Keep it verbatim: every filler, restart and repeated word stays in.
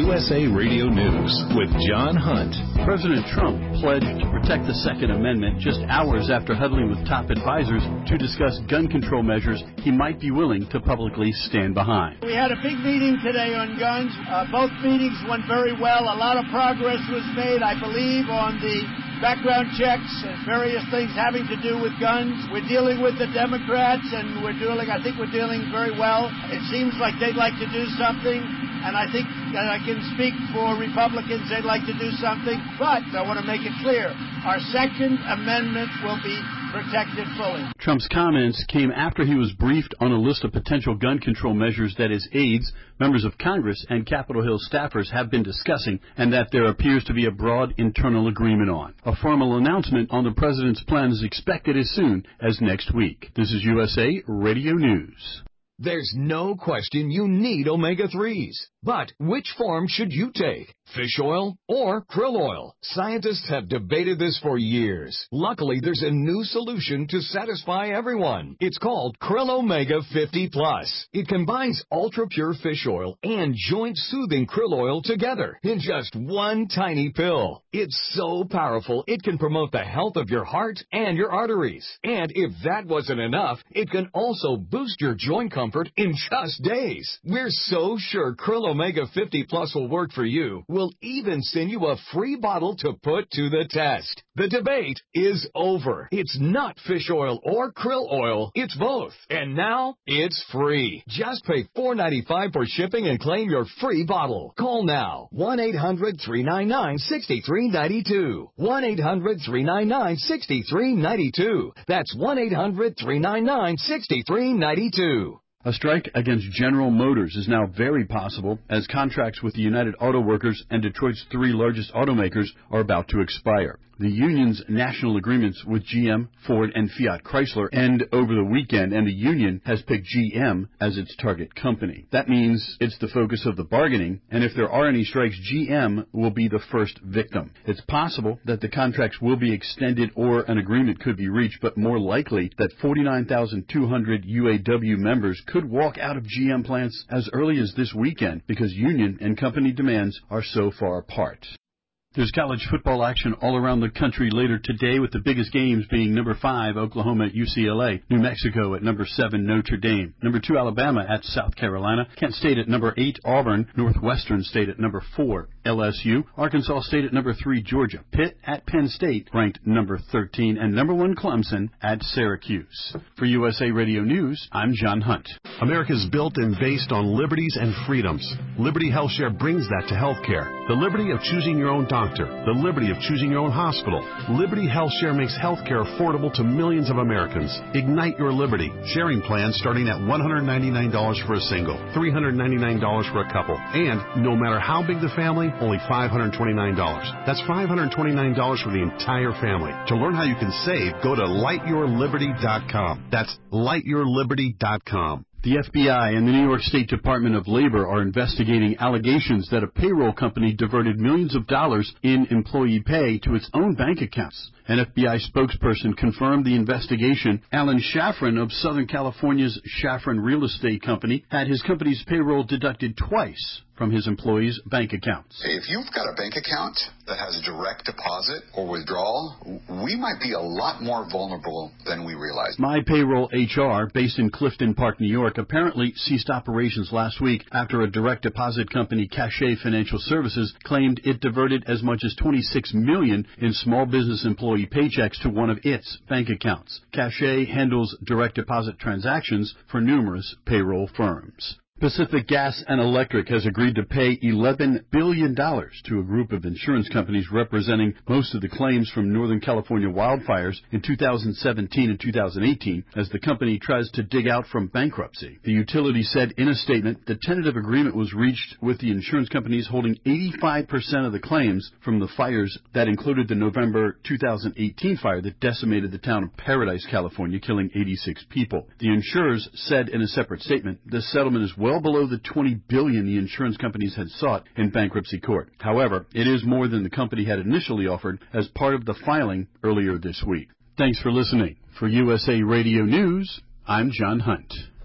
U S A Radio News with John Hunt. President Trump pledged to protect the Second Amendment just hours after huddling with top advisors to discuss gun control measures he might be willing to publicly stand behind. We had a big meeting today on guns. Uh, both meetings went very well. A lot of progress was made, I believe, on the background checks and various things having to do with guns. We're dealing with the Democrats, and we're dealing, I think we're dealing very well. It seems like they'd like to do something, and I think that I can speak for Republicans. They'd like to do something, but I want to make it clear, our Second Amendment will be protected fully. Trump's comments came after he was briefed on a list of potential gun control measures that his aides, members of Congress, and Capitol Hill staffers have been discussing, and that there appears to be a broad internal agreement on. A formal announcement on the president's plan is expected as soon as next week. This is U S A Radio News. There's no question you need omega threes. But which form should you take? Fish oil or krill oil? Scientists have debated this for years. Luckily, there's a new solution to satisfy everyone. It's called Krill Omega fifty plus. It combines ultra-pure fish oil and joint-soothing krill oil together in just one tiny pill. It's so powerful, it can promote the health of your heart and your arteries. And if that wasn't enough, it can also boost your joint comfort in just days. We're so sure Krill Omega fifty plus will work for you. We'll even send you a free bottle to put to the test. The debate is over. It's not fish oil or krill oil. It's both. And now it's free. Just pay four dollars and ninety-five cents for shipping and claim your free bottle. Call now. one eight hundred three nine nine six three nine two. one eight hundred three nine nine six three nine two. That's one eight hundred three nine nine six three nine two. A strike against General Motors is now very possible as contracts with the United Auto Workers and Detroit's three largest automakers are about to expire. The union's national agreements with G M, Ford, and Fiat Chrysler end over the weekend, and the union has picked G M as its target company. That means it's the focus of the bargaining, and if there are any strikes, G M will be the first victim. It's possible that the contracts will be extended or an agreement could be reached, but more likely that forty-nine thousand two hundred U A W members could walk out of G M plants as early as this weekend because union and company demands are so far apart. There's college football action all around the country later today, with the biggest games being number five, Oklahoma at U C L A, New Mexico at number seven, Notre Dame, number two, Alabama at South Carolina, Kent State at number eight, Auburn, Northwestern State at number four, L S U, Arkansas State at number three, Georgia, Pitt at Penn State, ranked number thirteen, and number one, Clemson at Syracuse. For U S A Radio News, I'm John Hunt. America is built and based on liberties and freedoms. Liberty HealthShare brings that to healthcare. The liberty of choosing your own doctor, the liberty of choosing your own hospital. Liberty HealthShare makes healthcare affordable to millions of Americans. Ignite your liberty. Sharing plans starting at one hundred ninety-nine dollars for a single, three hundred ninety-nine dollars for a couple, and no matter how big the family, only five hundred twenty-nine dollars. That's five hundred twenty-nine dollars for the entire family. To learn how you can save, go to light your liberty dot com. That's light your liberty dot com. The F B I and the New York State Department of Labor are investigating allegations that a payroll company diverted millions of dollars in employee pay to its own bank accounts. An F B I spokesperson confirmed the investigation. Alan Shafran of Southern California's Shafran Real Estate Company had his company's payroll deducted twice from his employees' bank accounts. If you've got a bank account that has direct deposit or withdrawal, we might be a lot more vulnerable than we realize. My Payroll H R, based in Clifton Park, New York, apparently ceased operations last week after a direct deposit company, Cachet Financial Services, claimed it diverted as much as twenty-six million dollars in small business employee paychecks to one of its bank accounts. Cachet handles direct deposit transactions for numerous payroll firms. Pacific Gas and Electric has agreed to pay eleven billion dollars to a group of insurance companies representing most of the claims from Northern California wildfires in two thousand seventeen and two thousand eighteen as the company tries to dig out from bankruptcy. The utility said in a statement the tentative agreement was reached with the insurance companies holding eighty-five percent of the claims from the fires that included the November two thousand eighteen fire that decimated the town of Paradise, California, killing eighty-six people. The insurers said in a separate statement the settlement is well well below the twenty billion dollars the insurance companies had sought in bankruptcy court. However, it is more than the company had initially offered as part of the filing earlier this week. Thanks for listening. For U S A Radio News, I'm John Hunt.